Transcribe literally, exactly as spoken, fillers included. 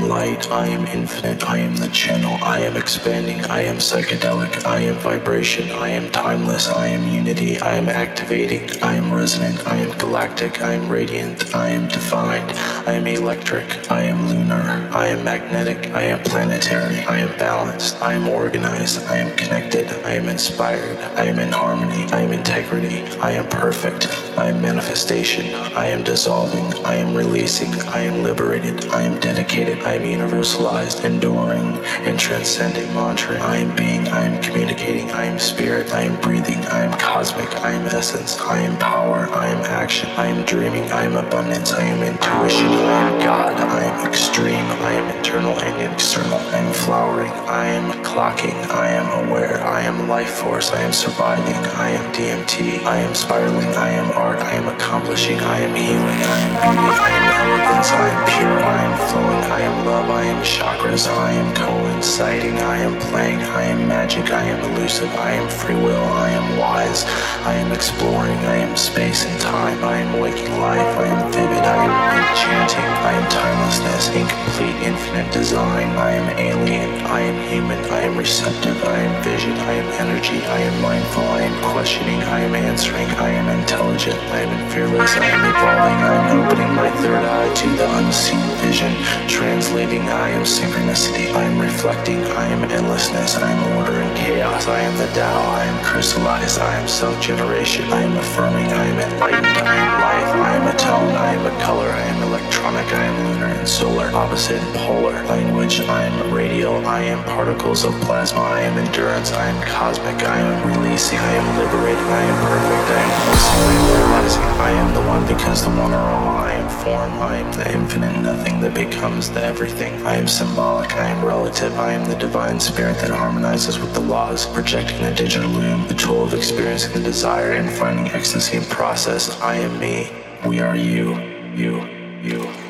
am light, I am infinite, I am the channel, I am expanding, I am psychedelic, I am vibration, I am timeless, I am unity, I am activating, I am resonant, I am galactic, I am radiant, I am defined, I am electric, I am lunar, I am magnetic, I am planetary, I am balanced, I am organized, I am connected, I am inspired, I am in harmony, I am integrity, I am perfect, I am manifestation, I am dissolving, I am releasing, I am liberated, I am dedicated, I am universalized, enduring, and transcending mantra. I am being, I am communicating, I am spirit, I am breathing, I am cosmic, I am essence, I am power, I am action, I am dreaming, I am abundance, I am intuition, I am God, I am extreme, I am internal and external, I am flowering, I am clocking, I am aware, I am life force, I am surviving, I am D M T, I am spiraling, I am art, I am accomplishing, I am healing, I am beauty, I am elegance, I am pure, I am flowing, I am love, I am chakras, I am coinciding, I am playing, I am magic, I am elusive, I am free will, I am wise, I am exploring, I am space and time, I am waking life, I am vivid, I am enchanting, I am timelessness, incomplete, infinite design, I am alien, I am human, I am receptive, I am vision, I am energy, I am mindful, I am questioning, I am answering, I am intelligent, I am fearless, I am evolving, I am opening my third eye to the unseen vision, translating, I am synchronicity, I am reflecting, I am endlessness, I am order and chaos, I am the Tao, I am crystallized, I am self-generation, I am affirming, I am enlightened, I am life, I am a tone, I am a color, I am electronic, I am lunar and solar, opposite and polar, language, I am radial, I am particles of plasma, I am endurance, I am cosmic, I am releasing, I am liberating, I am perfect, I am pulsing, I am realizing, I am the one because the one are all, I am form, I am the infinite nothing that becomes the everything, I am symbolic, I am relative, I am the divine spirit that harmonizes with the laws, projecting the digital loom, the tool of experiencing the desire and finding ecstasy in process, I am me, we are you, you, you.